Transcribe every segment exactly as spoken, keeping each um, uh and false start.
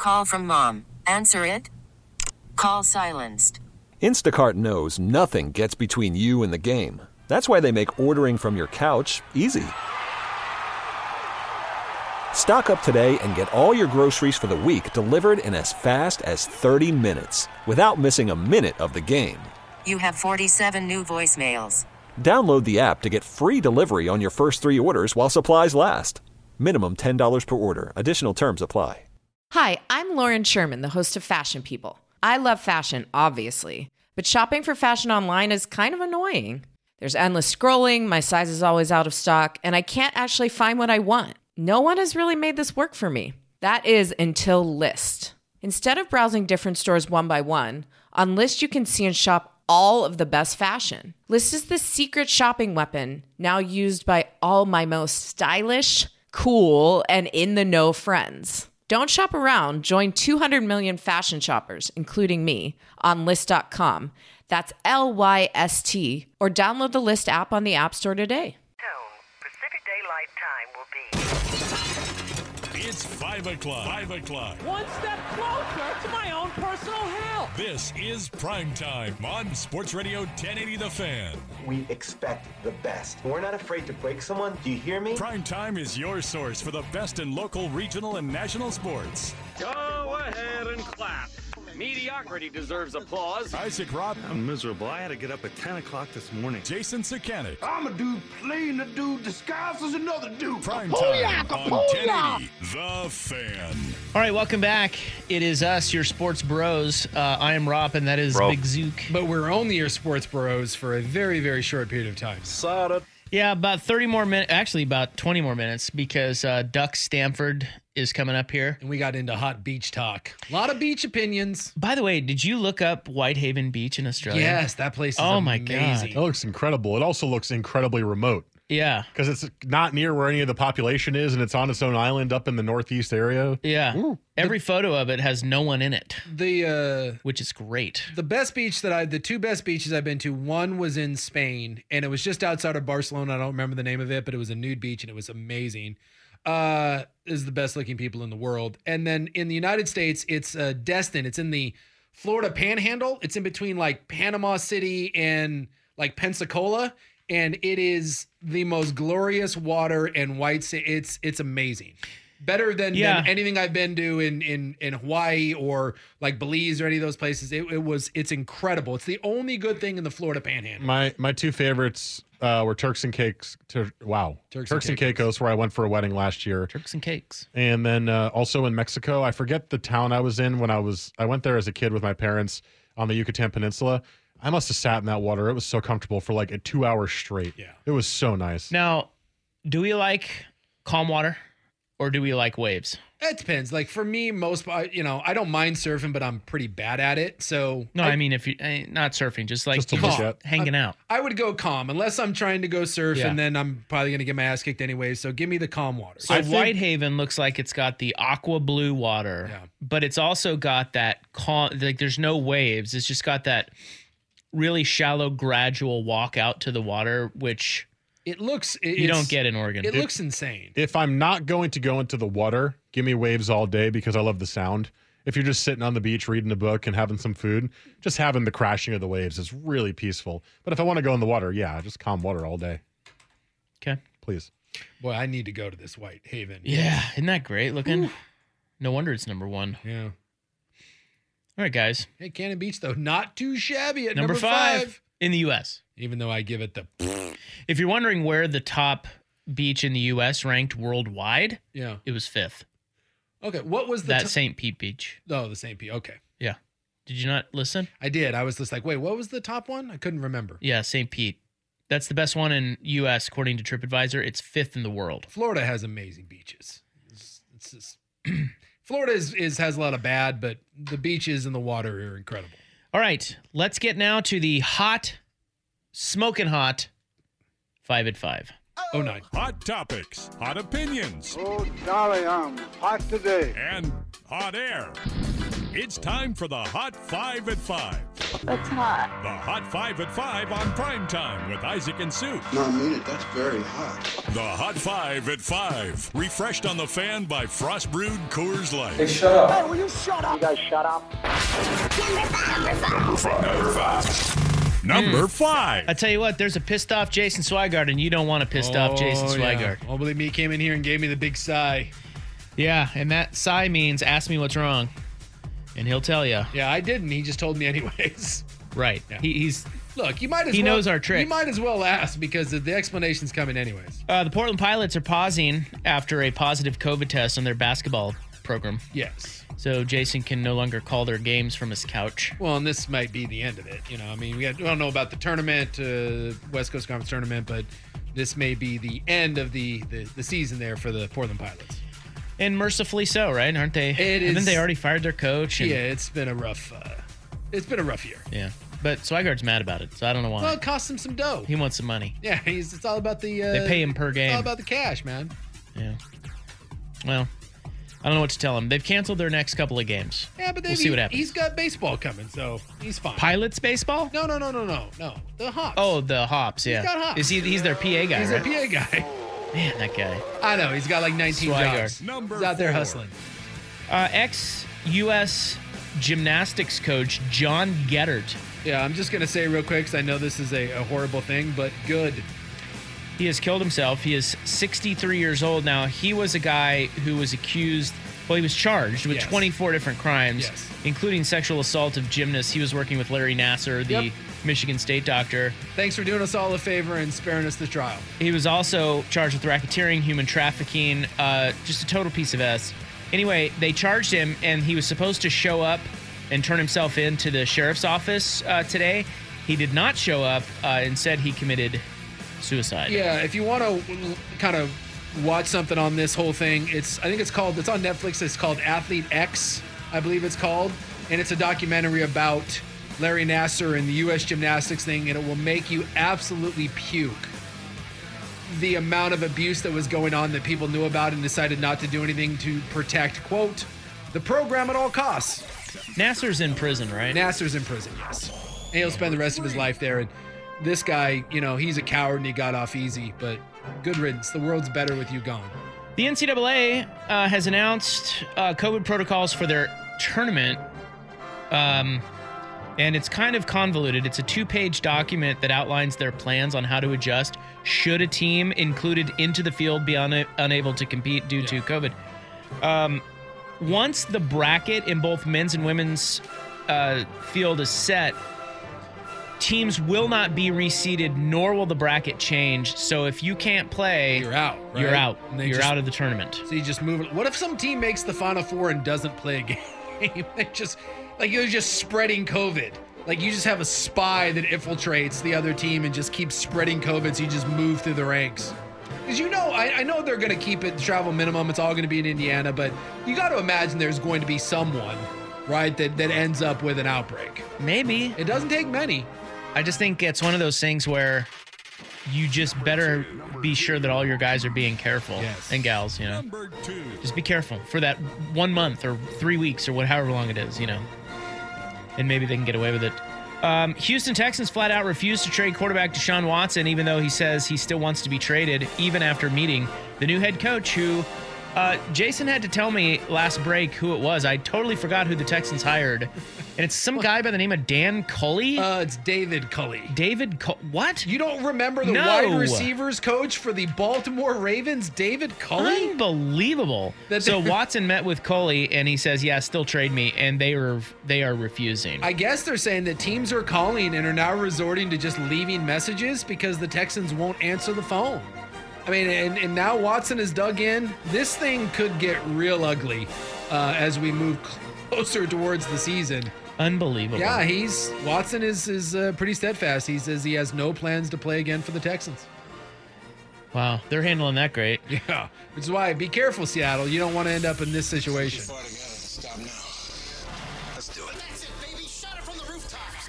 Call from mom. Answer it. Call silenced. Instacart knows nothing gets between you and the game. That's why they make ordering from your couch easy. Stock up today and get all your groceries for the week delivered in as fast as thirty minutes without missing a minute of the game. You have forty-seven new voicemails. Download the app to get free delivery on your first three orders while supplies last. Minimum ten dollars per order. Additional terms apply. Hi, I'm Lauren Sherman, the host of Fashion People. I love fashion, obviously, but shopping for fashion online is kind of annoying. There's endless scrolling, my size is always out of stock, and I can't actually find what I want. No one has really made this work for me. That is until Lyst. Instead of browsing different stores one by one, on Lyst you can see and shop all of the best fashion. Lyst is the secret shopping weapon now used by all my most stylish, cool, and in-the-know friends. Don't shop around. Join two hundred million fashion shoppers, including me, on Lyst dot com. That's L Y S T. Or download the Lyst app on the App Store today. Pacific Daylight Time will be... It's five o'clock. Five o'clock. One step closer to my own personal hell. This is Prime Time on Sports Radio ten eighty The Fan. We expect the best. We're not afraid to break someone. Do you hear me? Prime Time is your source for the best in local, regional, and national sports. Go ahead and clap. Mediocrity deserves applause. Isaac Robb. I'm miserable. I had to get up at ten o'clock this morning. Jason Sakanik. I'm a dude playing a dude disguised as another dude. Prime Time on ten eighty The Fan. All right, welcome back. It is us, your sports bros. Uh, I am Rob, and that is Bro. Big Zook. But we're only your sports bros for a very, very short period of time. Sada. Yeah, about thirty more minutes. Actually, about twenty more minutes because uh, Duck Stanford is coming up here. And we got into hot beach talk. A lot of beach opinions. By the way, did you look up Whitehaven Beach in Australia? Yes, that place is oh amazing. my God. It looks incredible. It also looks incredibly remote. Yeah. Because it's not near where any of the population is, and it's on its own island up in the northeast area. Yeah. Ooh. Every the, photo of it has no one in it. The uh, which is great. The best beach that I, the two best beaches I've been to, one was in Spain, and it was just outside of Barcelona. I don't remember the name of it, but it was a nude beach, and it was amazing. Uh, is the best looking people in the world. And then in the United States, it's uh, Destin. It's in the Florida Panhandle. It's in between like Panama City and like Pensacola. And it is the most glorious water and white sand. It's it's amazing. Better than, yeah. than anything I've been to in, in, in Hawaii or like Belize or any of those places. It, it was it's incredible. It's the only good thing in the Florida Panhandle. My my two favorites uh, were Turks and Cakes. Tur- wow, Turks, Turks and, and Caicos, where I went for a wedding last year. Turks and Cakes, and then uh, also in Mexico. I forget the town I was in when I was. I went there as a kid with my parents on the Yucatan Peninsula. I must have sat in that water. It was so comfortable for like a two hours straight. Yeah, it was so nice. Now, do we like calm water? Or do we like waves? It depends. Like for me, most, you know, I don't mind surfing, but I'm pretty bad at it. So no, I, I mean, if you not surfing, just like just to just look at. hanging out. I, I would go calm unless I'm trying to go surf, yeah. and then I'm probably going to get my ass kicked anyway. So give me the calm water. So I Whitehaven think, looks like it's got the aqua blue water, yeah. but it's also got that calm. Like there's no waves. It's just got that really shallow, gradual walk out to the water, which. It looks it, you don't get in Oregon. It if, looks insane. If I'm not going to go into the water, give me waves all day because I love the sound. If you're just sitting on the beach reading a book and having some food, just having the crashing of the waves is really peaceful. But if I want to go in the water, yeah, just calm water all day. Okay. Please. Boy, I need to go to this Whitehaven. Yeah, isn't that great looking? Ooh. No wonder it's number one. Yeah. All right, guys. Hey, Cannon Beach, though, not too shabby at number, number five, five in the U S Even though I give it the... If you're wondering where the top beach in the U S ranked worldwide, yeah, it was fifth. Okay, what was the... That t- Saint Pete Beach. Oh, the Saint Pete, okay. Yeah. Did you not listen? I did. I was just like, wait, what was the top one? I couldn't remember. Yeah, Saint Pete. That's the best one in U S according to TripAdvisor. It's fifth in the world. Florida has amazing beaches. It's, it's just... Florida is, is has a lot of bad, but the beaches and the water are incredible. All right, let's get now to the hot, smoking hot, five at five. Oh, nine. Hot topics, hot opinions. Oh, Charlie, I'm hot today. And hot air. It's time for the Hot Five at Five. That's hot. The Hot Five at Five on Prime Time with Isaac and Sue. No, I mean it. That's very hot. The Hot Five at Five. Refreshed on the Fan by Frost Brewed Coors Light. Hey, shut up. Hey, will you shut up? You guys shut up. Number five. Number five. Number Mm. five. I tell you what, there's a pissed off Jason Swigard, and you don't want a pissed oh, off Jason Swigard. Yeah. Well, believe me, he came in here and gave me the big sigh. Yeah, and that sigh means ask me what's wrong, and he'll tell you. Yeah, I didn't. He just told me anyways. Right. Yeah. He, he's look. You might as he well, knows our trick. You might as well ask because the explanation's coming anyways. Uh, the Portland Pilots are pausing after a positive COVID test on their basketball program. Yes. So Jason can no longer call their games from his couch. Well, and this might be the end of it. You know, I mean, we, got, we don't know about the tournament, uh, West Coast Conference tournament, but this may be the end of the, the, the season there for the Portland Pilots. And mercifully so, right? Aren't they? It is. Haven't they already fired their coach? And, yeah, it's been a rough. Uh, it's been a rough year. Yeah, but Swigard's mad about it, so I don't know why. Well, it cost him some dough. He wants some money. Yeah, he's. It's all about the. Uh, they pay him per game. It's all about the cash, man. Yeah. Well, I don't know what to tell him. They've canceled their next couple of games. Yeah, but we'll see what happens. He's got baseball coming, so he's fine. Pilots baseball? No, no, no, no, no, no. The Hops. Oh, the Hops. Yeah. He's got Hops. Is he? He's their P A guy. He's right? their P A guy. Man, that guy. I know. He's got like nineteen Swigard. jobs. Number he's out there four. hustling. Uh, ex-U S gymnastics coach John Geddert. Yeah, I'm just gonna say real quick because I know this is a, a horrible thing, but good. He has killed himself. He is sixty-three years old now. He was a guy who was accused, well, he was charged with Yes. twenty-four different crimes, Yes. including sexual assault of gymnasts. He was working with Larry Nassar, the Yep. Michigan State doctor. Thanks for doing us all a favor and sparing us the trial. He was also charged with racketeering, human trafficking, uh, just a total piece of S. Anyway, they charged him, and he was supposed to show up and turn himself in to the sheriff's office uh, today. He did not show up. Uh, instead, he committed suicide. Yeah, if you want to kind of watch something on this whole thing, it's I think it's called, it's on Netflix. It's called Athlete X, I believe it's called. And it's a documentary about Larry Nassar and the U S gymnastics thing, and it will make you absolutely puke. The amount of abuse that was going on that people knew about and decided not to do anything to protect, quote, the program at all costs. Nassar's in prison, right? Nassar's in prison, yes. And he'll spend the rest of his life there. And this guy, you know, he's a coward and he got off easy, but good riddance. The world's better with you gone. The N C double A uh, has announced uh, COVID protocols for their tournament. Um, and it's kind of convoluted. It's a two-page document that outlines their plans on how to adjust should a team included into the field be un- unable to compete due yeah. to COVID. Um, once the bracket in both men's and women's uh, field is set, teams will not be reseeded, nor will the bracket change. So if you can't play, you're out. Right? You're out. You're just, out of the tournament. So you just move it. What if some team makes the Final Four and doesn't play a game? They just like you're just spreading COVID. Like you just have a spy that infiltrates the other team and just keeps spreading COVID. So you just move through the ranks. Because you know, I, I know they're going to keep it travel minimum. It's all going to be in Indiana, but you got to imagine there's going to be someone, right, that that ends up with an outbreak. Maybe it doesn't take many. I just think it's one of those things where you just better be sure that all your guys are being careful yes. and gals, you know. Just be careful for that one month or three weeks or what, however long it is, you know. And maybe they can get away with it. Um, Houston Texans flat out refused to trade quarterback Deshaun Watson, even though he says he still wants to be traded, even after meeting the new head coach who uh, Jason had to tell me last break who it was. I totally forgot who the Texans hired. And it's some guy by the name of Dan Culley. Uh, it's David Culley. David Culley. What? You don't remember the no. wide receivers coach for the Baltimore Ravens, David Culley? Unbelievable. That so Watson met with Culley and he says, yeah, still trade me. And they are, they are refusing. I guess they're saying that teams are calling and are now resorting to just leaving messages because the Texans won't answer the phone. I mean, and, and now Watson is dug in. This thing could get real ugly uh, as we move closer towards the season. Unbelievable. Yeah, he's Watson is is uh, pretty steadfast. He says he has no plans to play again for the Texans. Wow, they're handling that great. Yeah, which is why be careful, Seattle. You don't want to end up in this situation. Stop now. Let's do it. That's it, baby. Shut it from the rooftops.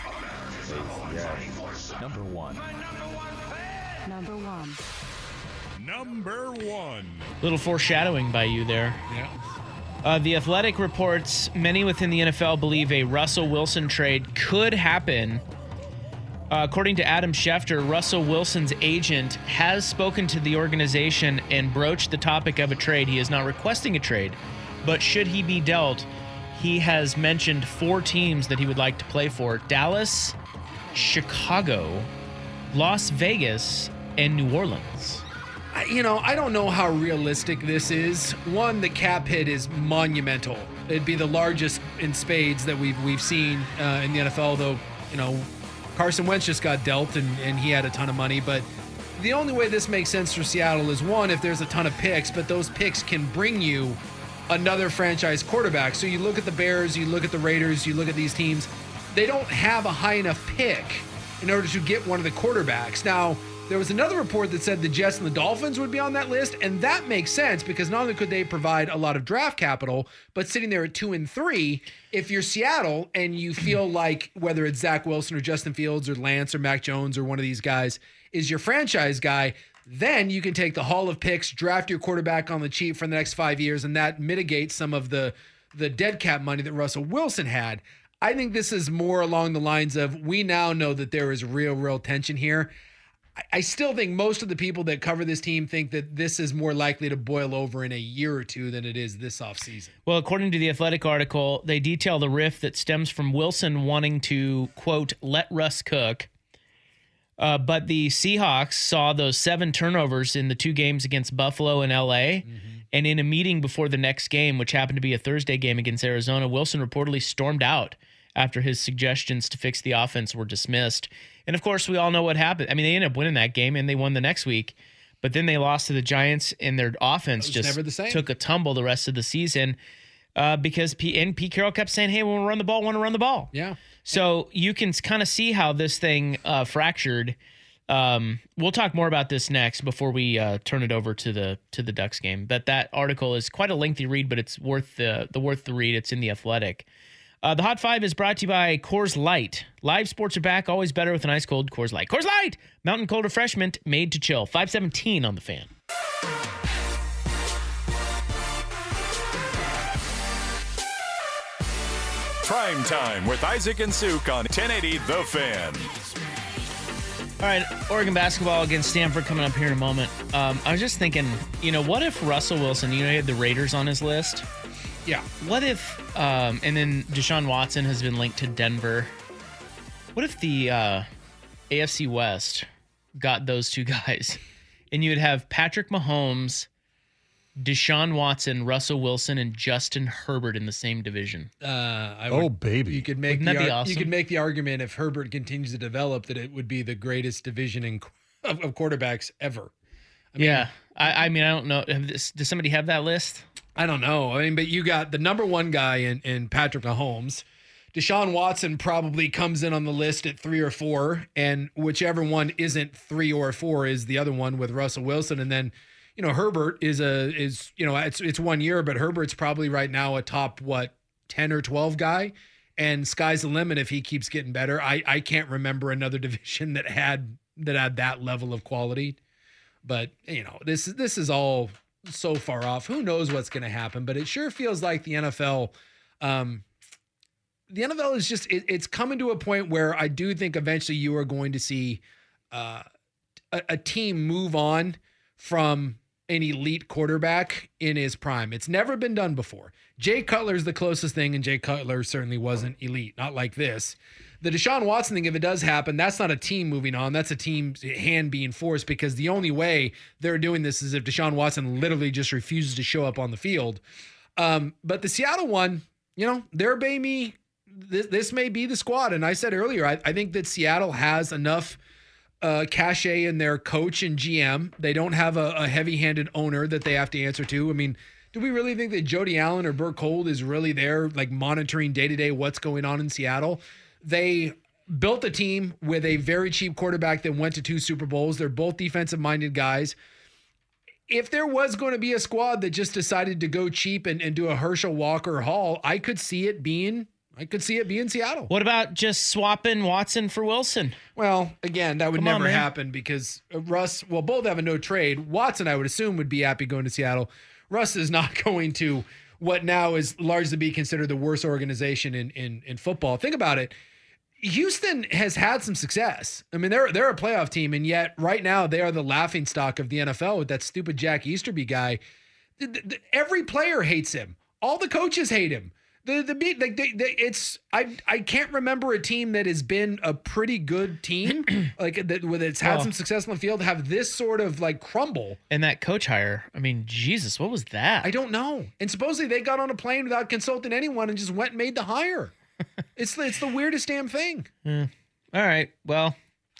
Number one. Number one. Number one. Little foreshadowing by you there. Yeah. Uh, the Athletic reports many within the N F L believe a Russell Wilson trade could happen. Uh, according to Adam Schefter, Russell Wilson's agent has spoken to the organization and broached the topic of a trade. He is not requesting a trade, but should he be dealt, he has mentioned four teams that he would like to play for: Dallas, Chicago, Las Vegas, and New Orleans. You know, I don't know how realistic this is. One, the cap hit is monumental. It'd be the largest in spades that we've we've seen uh, in the N F L, though, you know, Carson Wentz just got dealt and, and he had a ton of money. But the only way this makes sense for Seattle is, one, if there's a ton of picks, but those picks can bring you another franchise quarterback. So you look at the Bears, you look at the Raiders, you look at these teams, they don't have a high enough pick in order to get one of the quarterbacks. Now, there was another report that said the Jets and the Dolphins would be on that list, and that makes sense because not only could they provide a lot of draft capital, but sitting there at two and three, if you're Seattle and you feel like whether it's Zach Wilson or Justin Fields or Lance or Mac Jones or one of these guys is your franchise guy, then you can take the haul of picks, draft your quarterback on the cheap for the next five years, and that mitigates some of the, the dead cap money that Russell Wilson had. I think this is more along the lines of, we now know that there is real, real tension here. I still think most of the people that cover this team think that this is more likely to boil over in a year or two than it is this offseason. Well, according to the Athletic article, they detail the rift that stems from Wilson wanting to, quote, let Russ cook. Uh, but the Seahawks saw those seven turnovers in the two games against Buffalo and L A. Mm-hmm. And in a meeting before the next game, which happened to be a Thursday game against Arizona, Wilson reportedly stormed out after his suggestions to fix the offense were dismissed. And, of course, we all know what happened. I mean, they ended up winning that game, and they won the next week. But then they lost to the Giants, and their offense just never the same. Took a tumble the rest of the season uh, because P- and Pete Carroll kept saying, hey, we want to run the ball, want to run the ball. Yeah. So you can kind of see how this thing uh, fractured. Um, we'll talk more about this next before we uh, turn it over to the to the Ducks game. But that article is quite a lengthy read, but it's worth the, the worth the read. It's in The Athletic. Uh, the Hot Five is brought to you by Coors Light. Live sports are back, always better with an ice cold Coors Light. Coors Light, mountain cold refreshment made to chill. five seventeen on the Fan. Prime Time with Isaac and Suk on ten eighty The Fan. All right, Oregon basketball against Stanford coming up here in a moment. Um, I was just thinking, you know, what if Russell Wilson, you know, he had the Raiders on his list. Yeah. What if, um, and then Deshaun Watson has been linked to Denver. What if the uh, A F C West got those two guys and you would have Patrick Mahomes, Deshaun Watson, Russell Wilson, and Justin Herbert in the same division? Uh, I oh, would, baby. You could make Wouldn't the that be ar- awesome? You could make the argument if Herbert continues to develop that it would be the greatest division in, of, of quarterbacks ever. I mean, yeah. I, I mean, I don't know. Have this, does somebody have that list? I don't know. I mean, but you got the number one guy in, in Patrick Mahomes. Deshaun Watson probably comes in on the list at three or four, and whichever one isn't three or four is the other one with Russell Wilson. And then, you know, Herbert is a is you know it's it's one year, but Herbert's probably right now a top what ten or twelve guy, and sky's the limit if he keeps getting better. I I can't remember another division that had that had that level of quality, but you know this this is all so far off. Who knows what's going to happen? But it sure feels like the N F L. Um, the N F L is just it, it's coming to a point where I do think eventually you are going to see uh, a, a team move on from an elite quarterback in his prime. It's never been done before. Jay Cutler's the closest thing, and Jay Cutler certainly wasn't elite, not like this. The Deshaun Watson thing, if it does happen, that's not a team moving on. That's a team's hand being forced, because the only way they're doing this is if Deshaun Watson literally just refuses to show up on the field. Um, but the Seattle one, you know, they're maybe this, this may be the squad. And I said earlier, I, I think that Seattle has enough uh, cachet in their coach and G M. They don't have a, a heavy-handed owner that they have to answer to. I mean, do we really think that Jody Allen or Burt Cold is really there, like monitoring day-to-day what's going on in Seattle? They built a team with a very cheap quarterback that went to two Super Bowls. They're both defensive-minded guys. If there was going to be a squad that just decided to go cheap and, and do a Herschel Walker Hall, I could see it being I could see it being Seattle. What about just swapping Watson for Wilson? Well, again, that would Come never on, man. happen because Russ, well, both have a no trade. Watson, I would assume, would be happy going to Seattle. Russ is not going to what now is largely be considered the worst organization in, in, in football. Think about it. Houston has had some success. I mean, they're they're a playoff team, and yet right now they are the laughingstock of the N F L with that stupid Jack Easterby guy. The, the, the, every player hates him. All the coaches hate him. The the beat like they, they, it's I I can't remember a team that has been a pretty good team like that with it's had well, some success on the field have this sort of like crumble. And that coach hire, I mean, Jesus, what was that? I don't know. And supposedly they got on a plane without consulting anyone and just went and made the hire. It's the, it's the weirdest damn thing. Mm. All right. Well,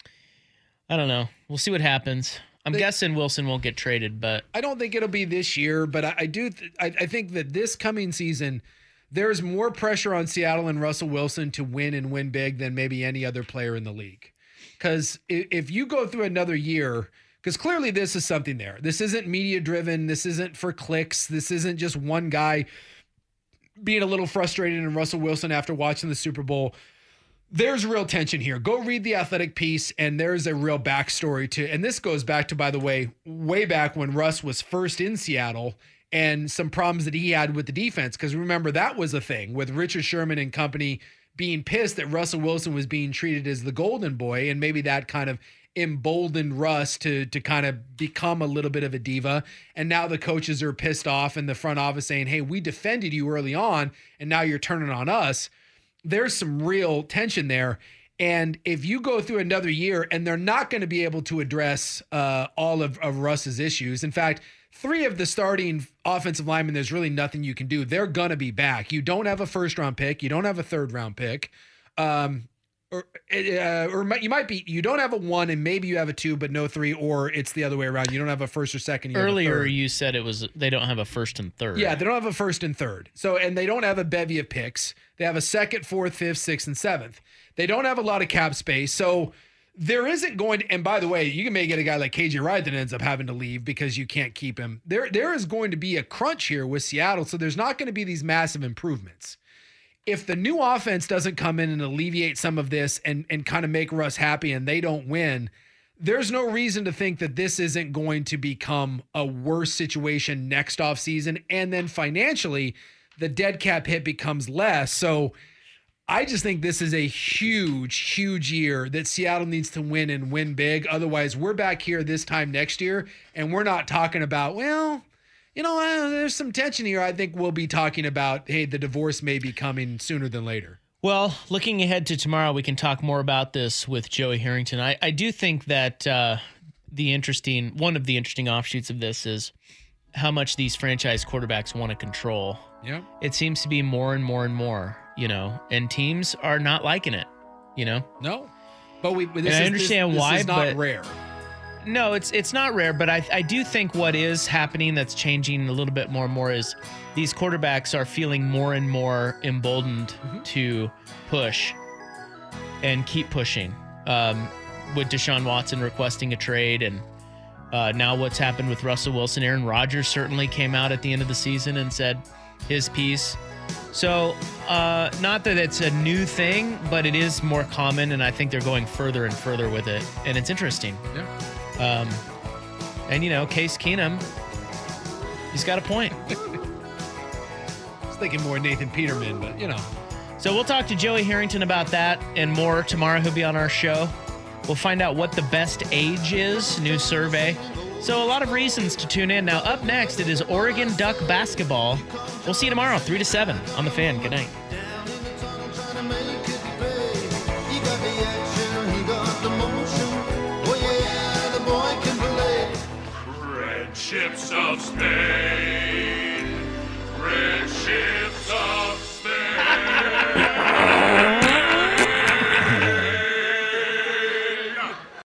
I don't know. We'll see what happens. I'm they, guessing Wilson won't get traded, but I don't think it'll be this year. But I, I do. Th- I, I think that this coming season, there's more pressure on Seattle and Russell Wilson to win and win big than maybe any other player in the league. Because if, if you go through another year, because clearly this is something there. This isn't media driven. This isn't for clicks. This isn't just one guy being a little frustrated in Russell Wilson after watching the Super Bowl. There's real tension here. Go read the Athletic piece, and there's a real backstory to, and this goes back to, by the way, way back when Russ was first in Seattle and some problems that he had with the defense. Because remember, that was a thing with Richard Sherman and company being pissed that Russell Wilson was being treated as the golden boy, and maybe that kind of emboldened Russ to to kind of become a little bit of a diva. And now the coaches are pissed off in the front office saying, hey, we defended you early on and now you're turning on us. There's some real tension there. And if you go through another year and they're not going to be able to address uh, all of, of Russ's issues. In fact, three of the starting offensive linemen, there's really nothing you can do. They're going to be back. You don't have a first round pick. You don't have a third round pick. Um, Or, uh, or you might be, you don't have a one and maybe you have a two, but no three, or it's the other way around. You don't have a first or second. You Earlier, you said it was, they don't have a first and third. Yeah, they don't have a first and third. So, and they don't have a bevy of picks. They have a second, fourth, fifth, sixth, and seventh. They don't have a lot of cap space. So there isn't going to, and by the way, you can may get a guy like K J Wright that ends up having to leave because you can't keep him. There, there is going to be a crunch here with Seattle. So there's not going to be these massive improvements. If the new offense doesn't come in and alleviate some of this and, and kind of make Russ happy and they don't win, there's no reason to think that this isn't going to become a worse situation next offseason. And then financially, the dead cap hit becomes less. So I just think this is a huge, huge year that Seattle needs to win and win big. Otherwise, we're back here this time next year, and we're not talking about, well, you know, uh, there's some tension here. I think we'll be talking about, hey, the divorce may be coming sooner than later. Well, looking ahead to tomorrow, we can talk more about this with Joey Harrington. I, I do think that uh, the interesting, one of the interesting offshoots of this is how much these franchise quarterbacks want to control. Yeah. It seems to be more and more and more, you know, and teams are not liking it, you know? No. But we, this and is, I understand this, this why, is not but rare. No, it's it's not rare, but I I do think what is happening that's changing a little bit more and more is these quarterbacks are feeling more and more emboldened mm-hmm. to push and keep pushing. Um, with Deshaun Watson requesting a trade, and uh, now what's happened with Russell Wilson. Aaron Rodgers certainly came out at the end of the season and said his piece. So uh, not that it's a new thing, but it is more common, and I think they're going further and further with it, and it's interesting. Yeah. Um, and, you know, Case Keenum, he's got a point. I was thinking more Nathan Peterman, but, you know. So we'll talk to Joey Harrington about that and more tomorrow. He'll be on our show. We'll find out what the best age is, new survey. So a lot of reasons to tune in. Now, up next, it is Oregon Duck basketball. We'll see you tomorrow, three to seven on The Fan. Good night. Red ships of Spain, red ships.